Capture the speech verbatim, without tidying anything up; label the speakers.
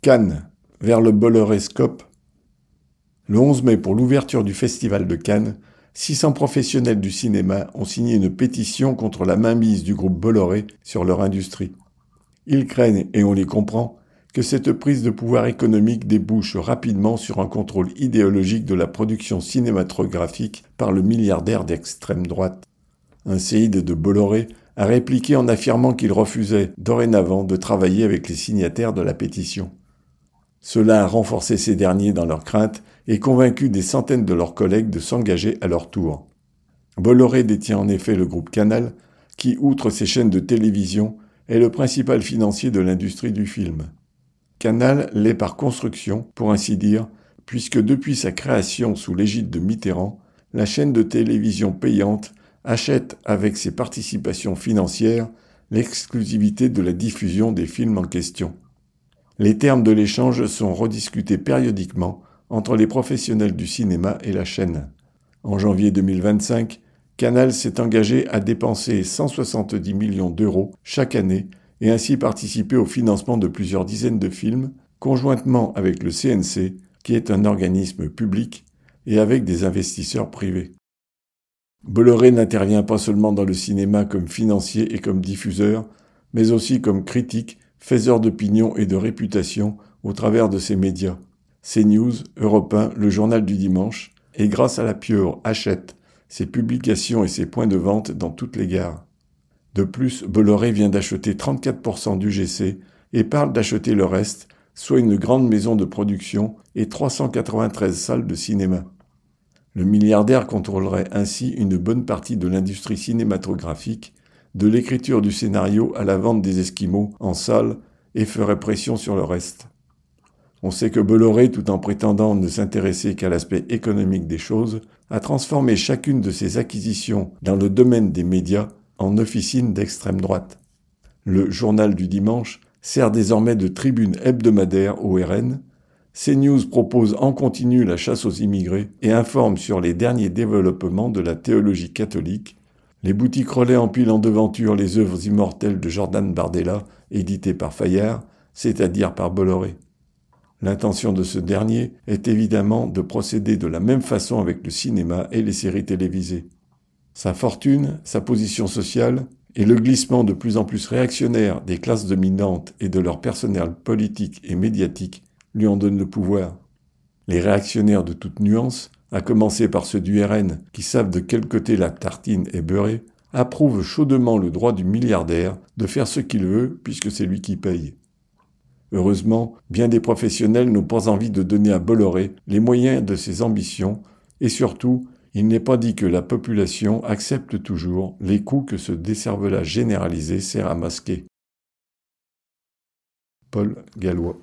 Speaker 1: Cannes, vers le Bolloré-scope. Le onze mai, pour l'ouverture du Festival de Cannes, six cents professionnels du cinéma ont signé une pétition contre la mainmise du groupe Bolloré sur leur industrie. Ils craignent, et on les comprend, que cette prise de pouvoir économique débouche rapidement sur un contrôle idéologique de la production cinématographique par le milliardaire d'extrême droite. Un séide de Bolloré a répliqué en affirmant qu'il refusait dorénavant de travailler avec les signataires de la pétition. Cela a renforcé ces derniers dans leurs craintes et convaincu des centaines de leurs collègues de s'engager à leur tour. Bolloré détient en effet le groupe Canal, qui, outre ses chaînes de télévision, est le principal financier de l'industrie du film. Canal l'est par construction, pour ainsi dire, puisque depuis sa création sous l'égide de Mitterrand, la chaîne de télévision payante achète avec ses participations financières l'exclusivité de la diffusion des films en question. Les termes de l'échange sont rediscutés périodiquement entre les professionnels du cinéma et la chaîne. En janvier deux mille vingt-cinq, Canal s'est engagé à dépenser cent soixante-dix millions d'euros chaque année et ainsi participer au financement de plusieurs dizaines de films, conjointement avec le C N C, qui est un organisme public, et avec des investisseurs privés. Bolloré n'intervient pas seulement dans le cinéma comme financier et comme diffuseur, mais aussi comme critique, faiseur d'opinion et de réputation au travers de ses médias, CNews, Europe un, le Journal du Dimanche, et grâce à la Pieuvre achète ses publications et ses points de vente dans toutes les gares. De plus, Bolloré vient d'acheter trente-quatre pour cent d'U G C et parle d'acheter le reste, soit une grande maison de production et trois cent quatre-vingt-treize salles de cinéma. Le milliardaire contrôlerait ainsi une bonne partie de l'industrie cinématographique, de l'écriture du scénario à la vente des esquimaux en salle, et ferait pression sur le reste. On sait que Bolloré, tout en prétendant ne s'intéresser qu'à l'aspect économique des choses, a transformé chacune de ses acquisitions dans le domaine des médias en officine d'extrême droite. Le Journal du Dimanche sert désormais de tribune hebdomadaire au R N. CNews propose en continu la chasse aux immigrés et informe sur les derniers développements de la théologie catholique. Les boutiques relais empilent en devanture les œuvres immortelles de Jordan Bardella, éditées par Fayard, c'est-à-dire par Bolloré. L'intention de ce dernier est évidemment de procéder de la même façon avec le cinéma et les séries télévisées. Sa fortune, sa position sociale et le glissement de plus en plus réactionnaire des classes dominantes et de leur personnel politique et médiatique lui en donnent le pouvoir. Les réactionnaires de toute nuance, à commencer par ceux du R N qui savent de quel côté la tartine est beurrée, approuvent chaudement le droit du milliardaire de faire ce qu'il veut puisque c'est lui qui paye. Heureusement, bien des professionnels n'ont pas envie de donner à Bolloré les moyens de ses ambitions et surtout, il n'est pas dit que la population accepte toujours les coûts que ce décervelage généralisé sert à masquer. Paul Gallois.